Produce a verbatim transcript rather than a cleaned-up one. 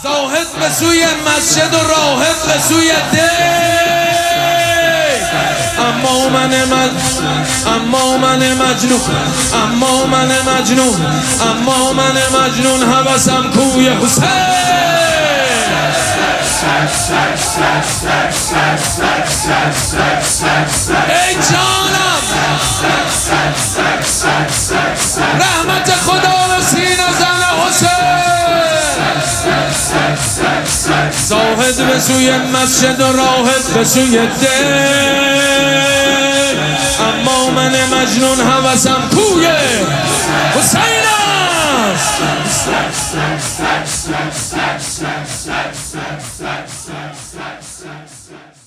زاهد به سوی مسجد و راهب به سوی دی. اما من مجنون اما من مجنون اما من مجنون اما من مجنون حوثم کوی حسین. ای جانم رحمت خدا به سینه زن حسین. زاهد به سوی مسجد و راهب به سوی دی. اما من مجنون حوثم کوی حسین است.